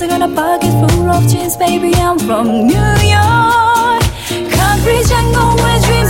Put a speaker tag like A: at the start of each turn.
A: I got a pocket full of jeans, baby, I'm from New York. Concrete jungle, where dreams